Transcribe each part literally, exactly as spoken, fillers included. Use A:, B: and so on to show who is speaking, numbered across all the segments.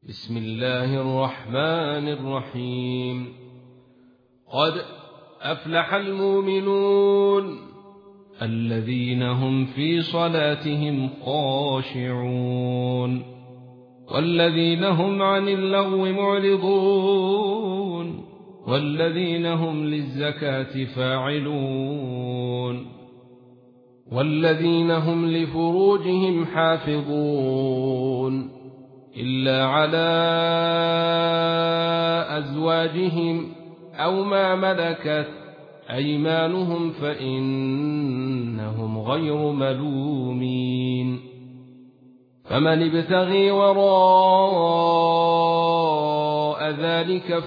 A: بسم الله الرحمن الرحيم. قد أفلح المؤمنون الذين هم في صلاتهم خاشعون والذين هم عن اللغو معرضون والذين هم للزكاة فاعلون والذين هم لفروجهم حافظون إلا على أزواجهم أو ما ملكت أيمانهم فإنهم غير ملومين. فمن ابتغي وراء ذلك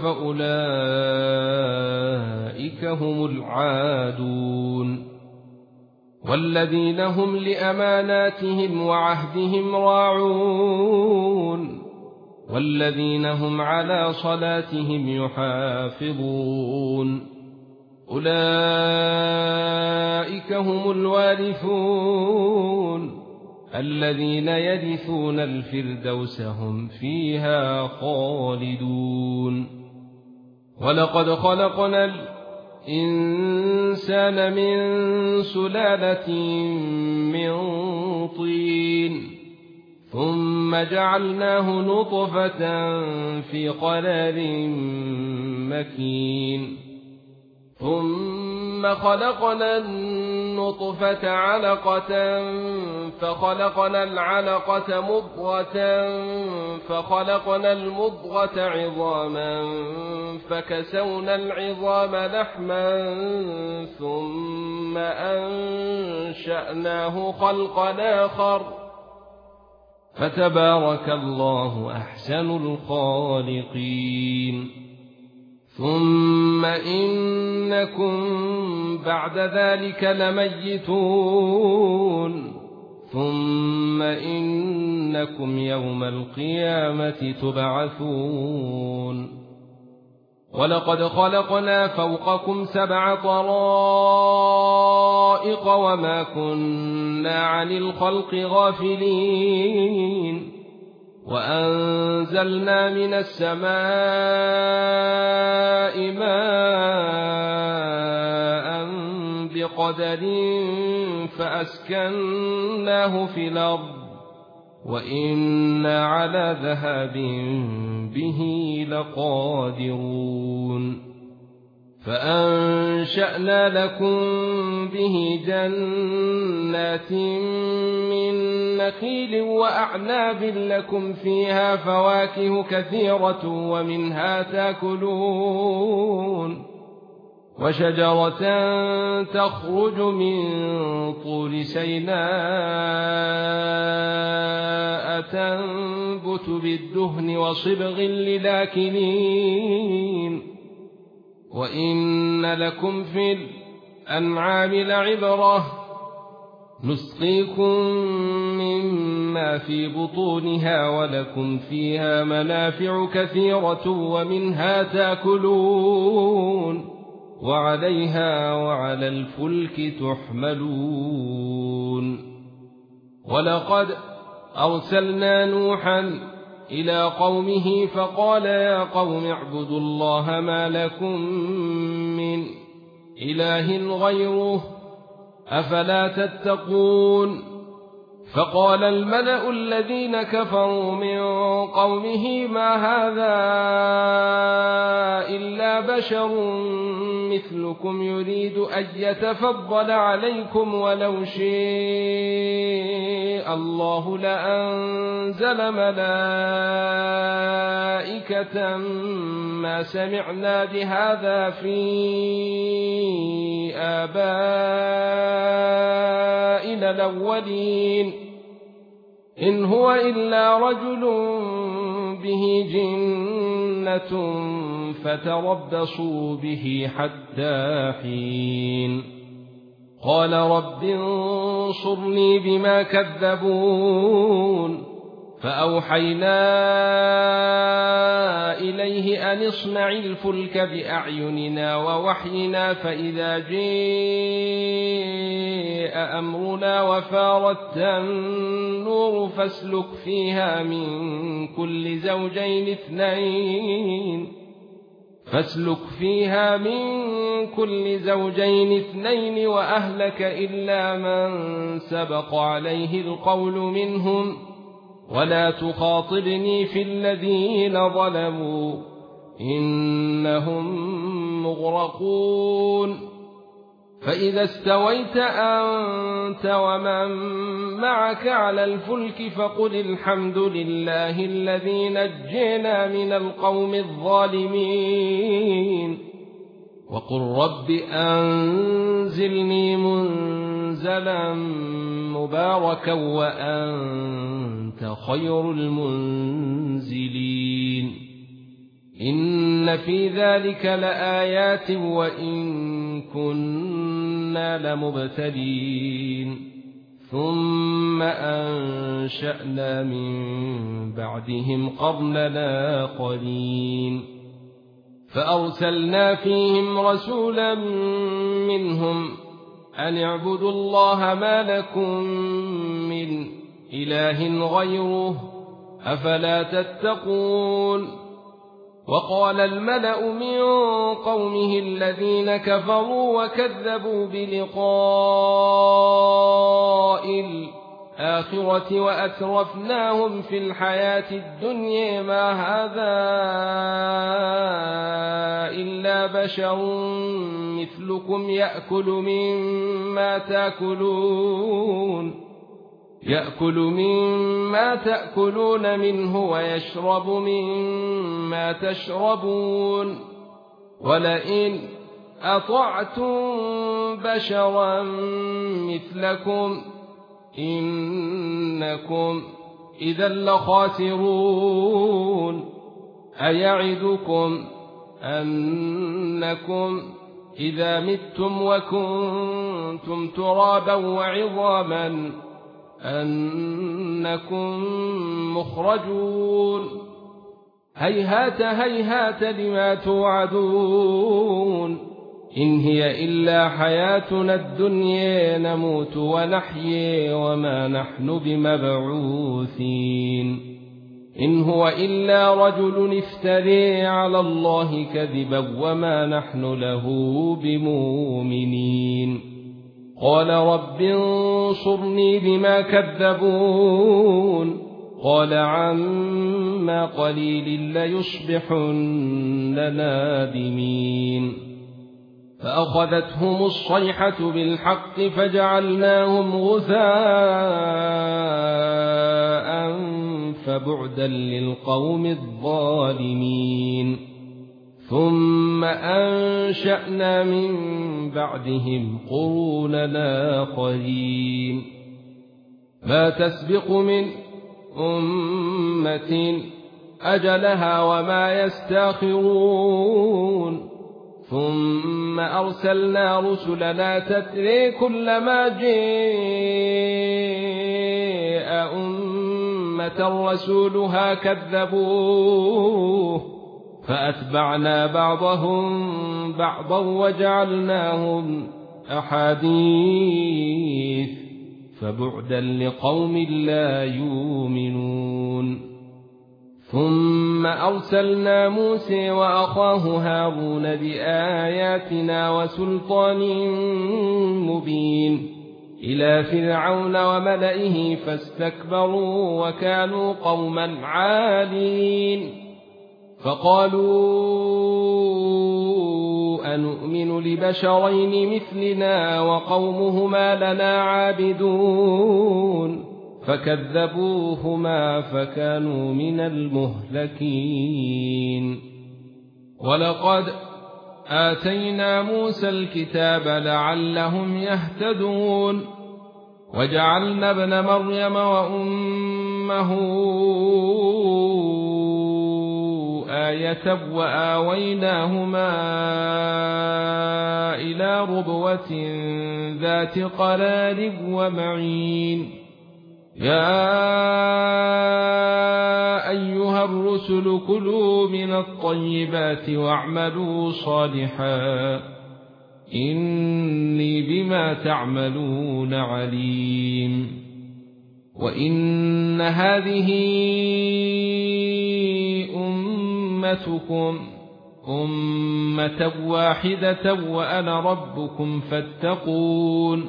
A: فأولئك هم العادون والذين هم لأماناتهم وعهدهم راعون والذين هم على صلاتهم يحافظون أولئك هم الوارثون الذين يرثون الفردوس هم فيها خالدون. ولقد خلقنا الإنسان من سلالة من طين ثم جعلناه نطفة في قرار مكين ثم خلقنا النطفة علقة فخلقنا العلقة مضغة فخلقنا المضغة عظاما فكسونا العظام لحما ثم أنشأناه خلقا آخر فتبارك الله أحسن الخالقين. ثم إنكم بعد ذلك لميتون ثم إنكم يوم القيامة تبعثون. ولقد خلقنا فوقكم سبع طرائق وما كنا عن الخلق غافلين وأنزلنا من السماء ماء بقدر فأسكناه في الأرض وإنا على ذهاب به لقادرون. فأنشأنا لكم به جنات من نخيل وأعناب لكم فيها فواكه كثيرة ومنها تأكلون وشجرة تخرج من طول سيناء تنبت بالدهن وصبغ للآكلين وإن لكم في الأنعام لعبرة نسقيكم مما في بطونها ولكم فيها منافع كثيرة ومنها تأكلون وعليها وعلى الفلك تحملون. ولقد أرسلنا نوحا إلى قومه فقال يا قوم اعبدوا الله ما لكم من إله غيره أفلا تتقون. فقال الملأ الذين كفروا من قومه ما هذا إلا بشر مثلكم يريد أن يتفضل عليكم ولو شاء الله لأنزل ملائكة ما سمعنا بهذا في آبائنا الأولين إن هو إلا رجل به جنة فتربصوا به حتى حين. قال رب انصرني بما كذبون فأوحينا إليه أن اصنع الفلك بأعيننا ووحينا فإذا جاء جاء أمرنا وفارت النور فاسلك فيها من كل زوجين اثنين فاسلك فيها من كل زوجين اثنين وأهلك إلا من سبق عليه القول منهم ولا تخاطبني في الذين ظلموا إنهم مغرقون فإذا استويت أنت ومن معك على الفلك فقل الحمد لله الذي نجينا من القوم الظالمين وقل رب أنزلني منزلا مباركا وأنت خير المنزلين إن في ذلك لآيات وإن كنا لمبتلين ثم أنشأنا من بعدهم قرننا آخرين فأرسلنا فيهم رسولا منهم أن اعبدوا الله ما لكم من إله غيره أفلا تتقون وقال الملأ من قومه الذين كفروا وكذبوا بلقاء الآخرة وأترفناهم في الحياة الدنيا ما هذا إلا بشر مثلكم يأكل مما تأكلون يأكل مما تأكلون منه ويشرب مما تشربون ولئن أطعتم بشرا مثلكم إنكم إذا لخاسرون أيعدكم أنكم إذا متم وكنتم ترابا وعظاما أنكم مخرجون هيهات هيهات لما توعدون إن هي إلا حياتنا الدنيا نموت ونحيي وما نحن بمبعوثين إن هو إلا رجل افتري على الله كذبا وما نحن له بمؤمنين قال رب انصرني بما كذبون قال عما قليل ليصبحن نادمين فأخذتهم الصيحة بالحق فجعلناهم غثاء فبعدا للقوم الظالمين ثم أنشأنا من بعدهم قرونا آخرين ما تسبق من أمة أجلها وما يستاخرون ثم أرسلنا رسلنا تتري كلما جاء أمة رسولها كذبوه فأتبعنا بعضهم بعضا وجعلناهم أحاديث فبعدا لقوم لا يؤمنون ثم أرسلنا موسى وأخاه هارون بآياتنا وسلطان مبين إلى فرعون وملئه فاستكبروا وكانوا قوما عالين فقالوا أنؤمن لبشرين مثلنا وقومهما لنا عابدون فكذبوهما فكانوا من المهلكين ولقد آتينا موسى الكتاب لعلهم يهتدون وجعلنا ابن مريم وأمه آية وآويناهما إلى ربوة ذات قرار ومعين يا أيها الرسل كلوا من الطيبات واعملوا صالحا إني بما تعملون عليم وإن هذه أمتكم أمة واحدة وأنا ربكم فاتقون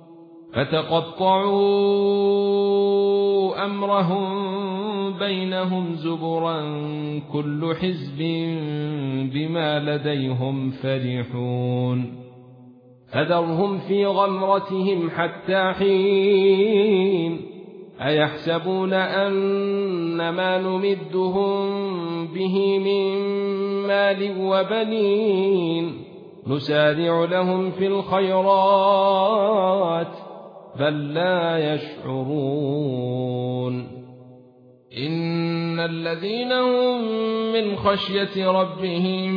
A: فتقطعوا أمرهم بينهم زبرا كل حزب بما لديهم فرحون فذرهم في غمرتهم حتى حين أيحسبون أن ما نمدهم به من مال وبنين نسارع لهم في الخيرات بل لا يشعرون إن الذين هم من خشية ربهم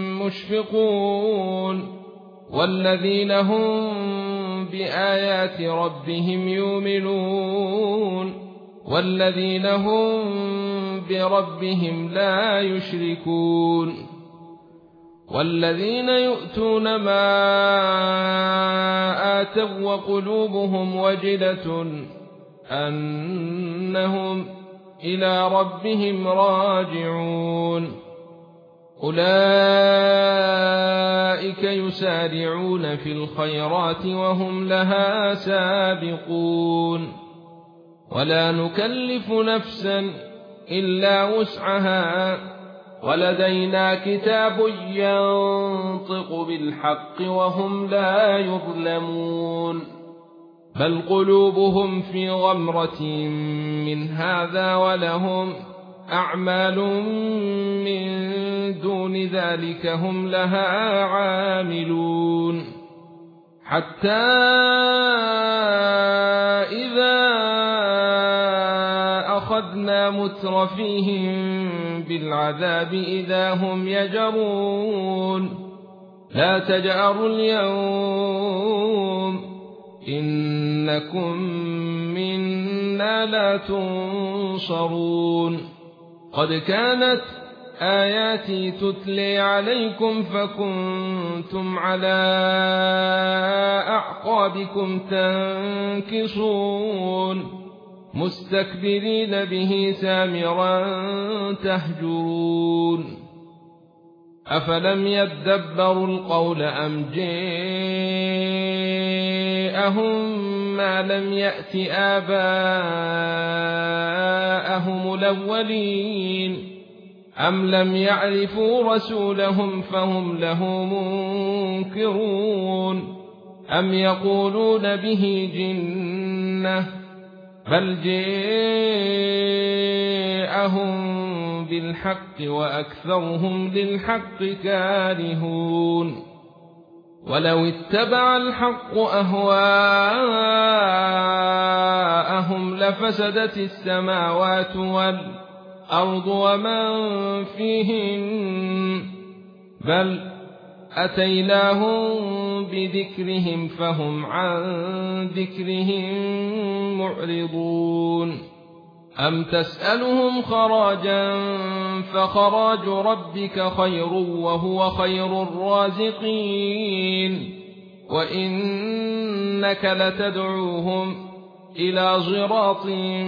A: مشفقون والذين هم بآيات ربهم يؤمنون والذين هم بربهم لا يشركون والذين يؤتون ما آتوا وقلوبهم وجلة أنهم إلى ربهم راجعون أولئك يسارعون في الخيرات وهم لها سابقون ولا نكلف نفسا إلا وسعها ولدينا كتاب ينطق بالحق وهم لا يظلمون بل قلوبهم في غمرة من هذا ولهم أعمال من دون ذلك هم لها عاملون حتى إذا أخذنا مترفيهم بالعذاب إذا هم يجرون لا تجأروا اليوم إنكم منا لا تنصرون قد كانت آياتي تتلي عليكم فكنتم على أعقابكم تنكصون مستكبرين به سامرا تهجرون أفلم يدبروا القول أم جاءهم ما لم يأت آباءهم الأولين أم لم يعرفوا رسولهم فهم له منكرون أم يقولون به جنة بل جاءهم بالحق وأكثرهم للحق كارهون ولو اتبع الحق أهواءهم لفسدت السماوات والأرض ومن فيهن بل أتيناهم بذكرهم فهم عن ذكرهم معرضون أم تسألهم خراجا فخراج ربك خير وهو خير الرازقين وإنك لتدعوهم إلى صراط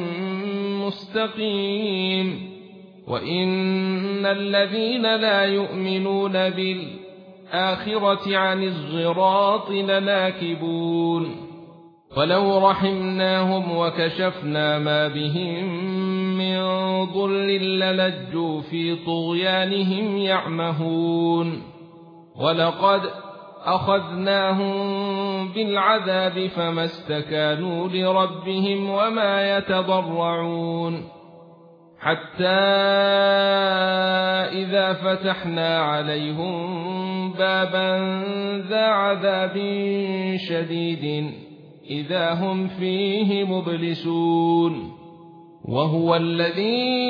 A: مستقيم وإن الذين لا يؤمنون بالآخرة عن الصراط لناكبون ولو رحمناهم وكشفنا ما بهم من ضر للجوا في طغيانهم يعمهون ولقد أخذناهم بالعذاب فما استكانوا لربهم وما يتضرعون حتى إذا فتحنا عليهم بابا ذا عذاب شديد إذا هم فيه مبلسون وهو الذي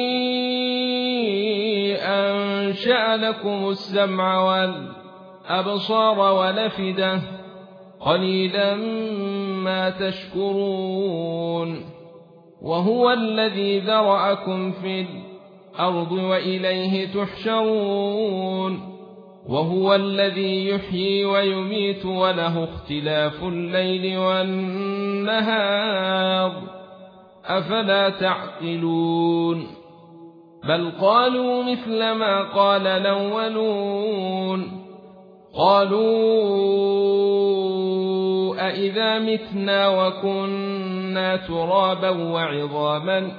A: أنشأ لكم السمع والأبصار والأفئدة قليلا ما تشكرون وهو الذي ذرأكم في الأرض وإليه تحشرون وهو الذي يحيي ويميت وله اختلاف الليل والنهار أفلا تعقلون بل قالوا مثل ما قال الأولون قالوا أإذا متنا وكنا ترابا وعظاما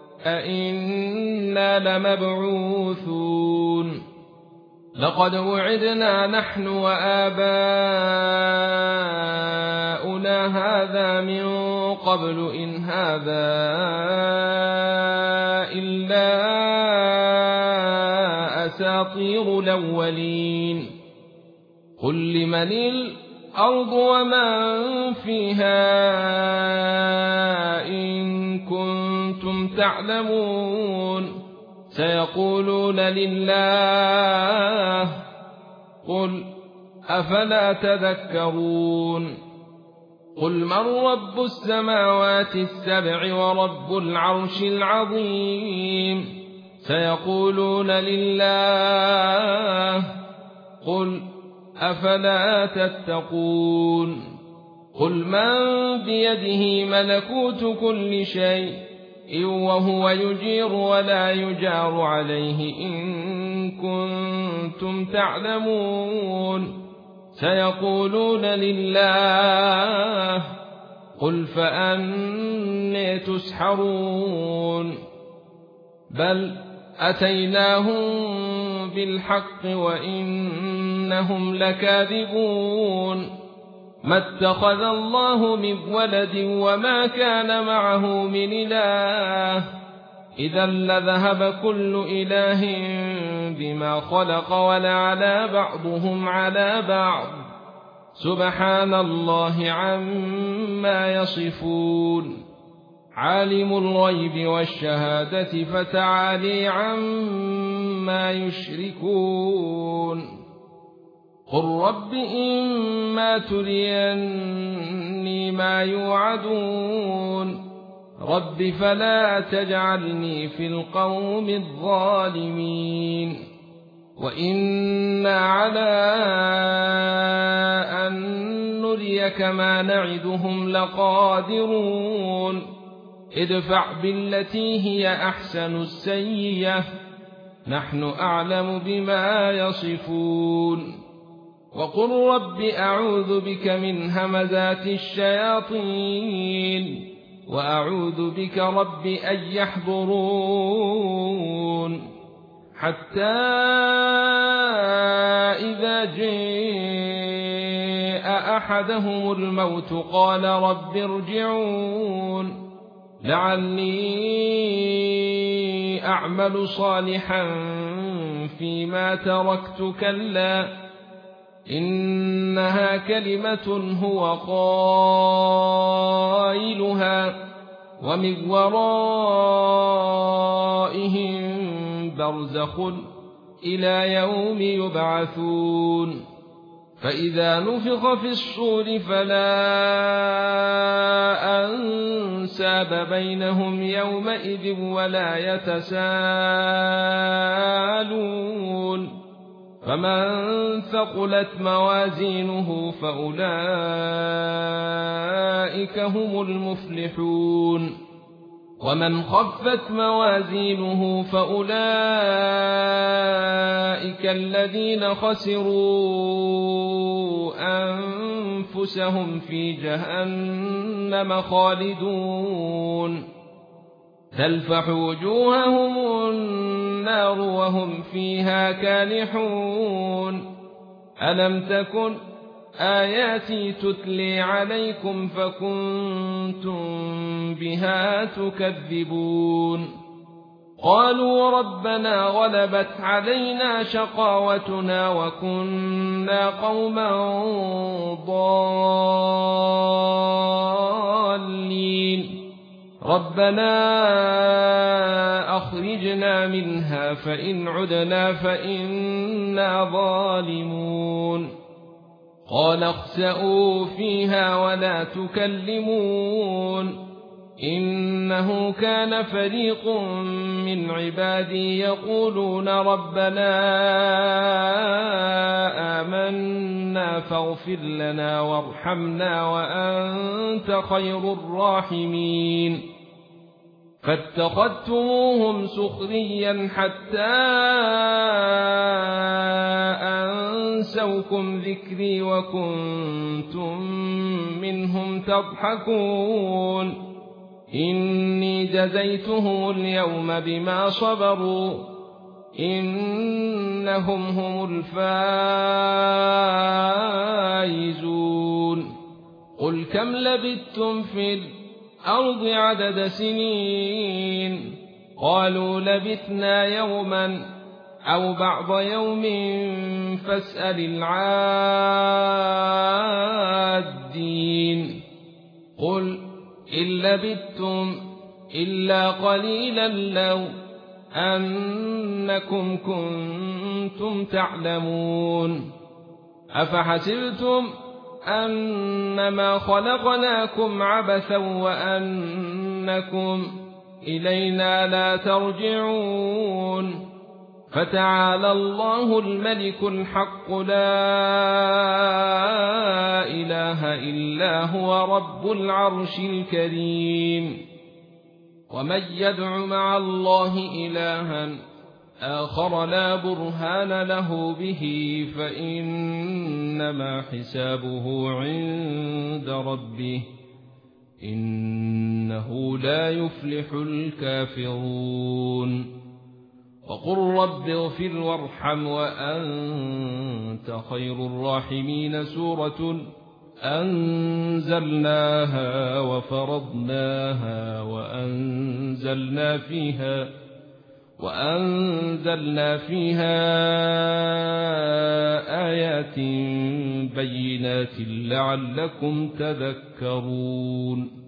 A: أإنا لمبعوثون لقد وعدنا نحن وآباؤنا هذا من قبل إن هذا إلا أساطير الأولين قل لمن الأرض ومن فيها إن كنتم تعلمون سيقولون لله قل أفلا تذكرون قل من رب السماوات السبع ورب العرش العظيم سيقولون لله قل أفلا تتقون قل من بيده ملكوت كل شيء وهو يجير ولا يجار عليه إن كنتم تعلمون سيقولون لله قل فأنى تسحرون بل أتيناهم بالحق وإنهم لكاذبون ما اتخذ الله من ولد وما كان معه من إله إذا لذهب كل إله بما خلق ولعلى بعضهم على بعض سبحان الله عما يصفون عالم الغيب والشهادة فتعالي عما يشركون قل رب إما تريني ما يوعدون رب فلا تجعلني في القوم الظالمين وإنا على أن نريك ما نعدهم لقادرون ادفع بالتي هي أحسن السيئة نحن أعلم بما يصفون وقل رب أعوذ بك من همزات الشياطين وأعوذ بك رب أن يحضرون حتى إذا جاء أحدهم الموت قال رب ارجعون لعلي أعمل صالحا فيما تركت كلا إنها كلمة هو قائلها ومن ورائهم برزخ إلى يوم يبعثون فإذا نفخ في الصور فلا أنساب بينهم يومئذ ولا يتساءلون فمن ثقلت موازينه فأولئك هم المفلحون ومن خفت موازينه فأولئك الذين خسروا أنفسهم في جهنم خالدون تلفح وجوههم النار وهم فيها كالحون ألم تكن آياتي تتلي عليكم فكنتم بها تكذبون قالوا ربنا غلبت علينا شقاوتنا وكنا قوما ضالين ربنا أخرجنا منها فإن عدنا فإنا ظالمون قال اخسئوا فيها ولا تكلمون إنه كان فريق من عبادي يقولون ربنا آمنا فاغفر لنا وارحمنا وأنت خير الراحمين فاتخذتموهم سخريا حتى أنسوكم ذكري وكنتم منهم تضحكون إني جزيتهم اليوم بما صبروا إنهم هم الفائزون قل كم لبثتم في الأرض عدد سنين قالوا لبثنا يوما أو بعض يوم فاسأل العادين قل إن لبثتم إلا قليلا لو أنكم كنتم تعلمون أفحسبتم أنما خلقناكم عبثا وأنكم إلينا لا ترجعون فتعالى الله الملك الحق لا إله إلا هو رب العرش الكريم ومن يدع مع الله إلها آخر لا برهان له به فإنما حسابه عند ربه إنه لا يفلح الكافرون وقل رب اغفر وارحم وأنت خير الراحمين سورة أنزلناها وفرضناها وأنزلنا فيها وأنزلنا فيها آيات بينات لعلكم تذكرون